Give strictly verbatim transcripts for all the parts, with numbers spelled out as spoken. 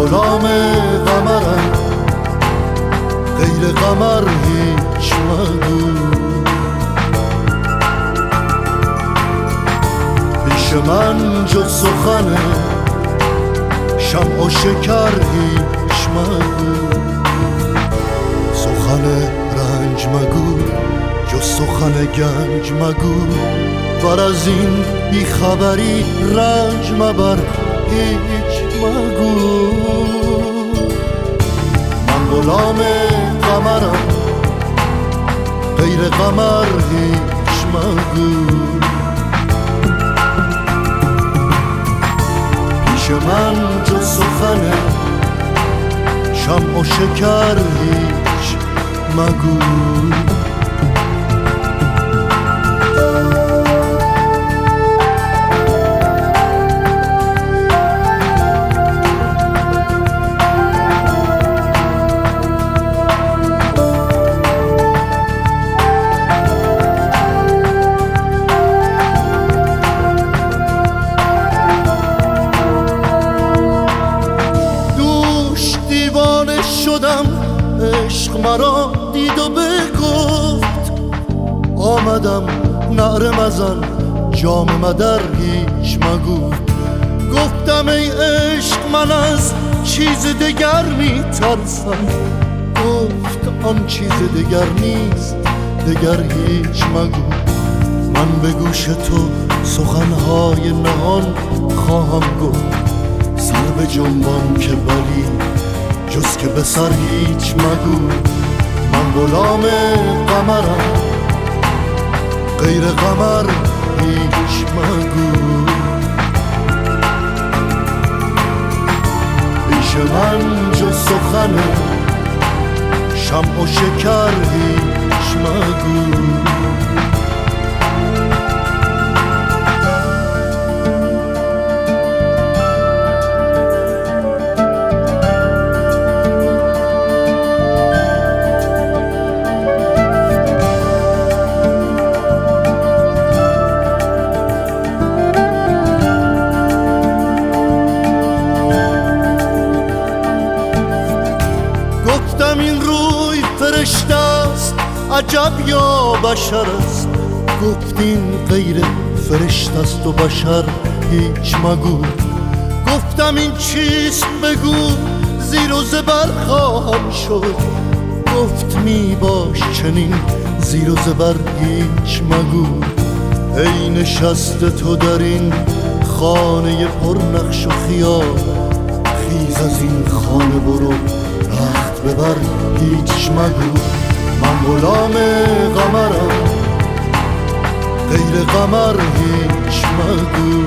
غلام قمرم، غیر قمر هیچ مگو. پیش من جز سخن شمع و شکر هیچ مگو. سخن رنج مگو جز سخن گنج مگو. ور از این بیخبری رنج مبر هیچ مگو. من غلام قمرم، غیر قمر هیچ مگو. پیش من جز سخن شمع و شکر هیچ مگو. عشق مرا دید و بگفت، آمدم نعره مزن جام مدر هیچ مگو. گفتم ای عشق من از چیز دگر می ترسم. گفت آن چیز دگر نیست دگر هیچ مگو. من به گوش تو سخنهای نهان خواهم گفت. سر به جنبان که بلی جز که به سر هیچ مگو. من غلام قمرم، غیر قمر هیچ مگو. پیش من جز سخن شمع و شکر هیچ مگو. این روی فرشته است عجب یا بشر است. گفتین غیر فرشته است و بشر هیچ مگو. گفتم این چیست بگو زیر و زبر خواهم شد. گفت می باش چنین زیر و زبر هیچ مگو. ای نشسته تو در این خانه پر نقش و خیال، خیز از این خانه برو رخت ببر هیچ مگو. من غلام قمرم، غیر قمر هیچ مگو.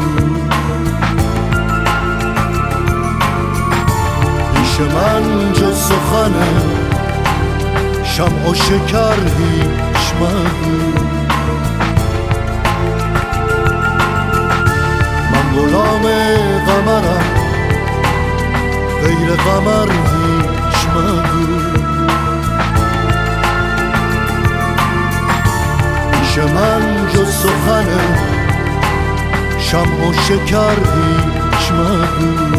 پیش من جز سخن شمع و شکر هیچ مگو. من غلام قمرم، غیر قمر هیچ مگو. پیش من جز سخن شمع و شکر هیچ مگو.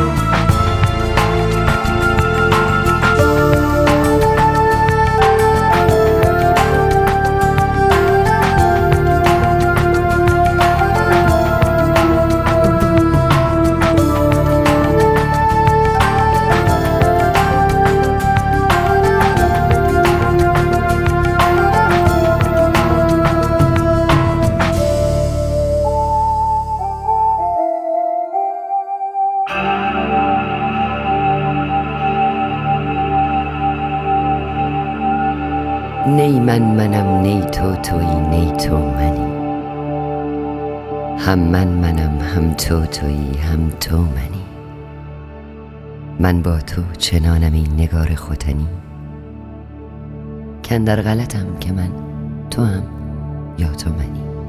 نی من منم نی تو تویی نی تو منی. هم من منم هم تو تویی هم تو منی. من با تو چنانم این نگار ختنی، کن در غلطم که من تو هم یا تو منی.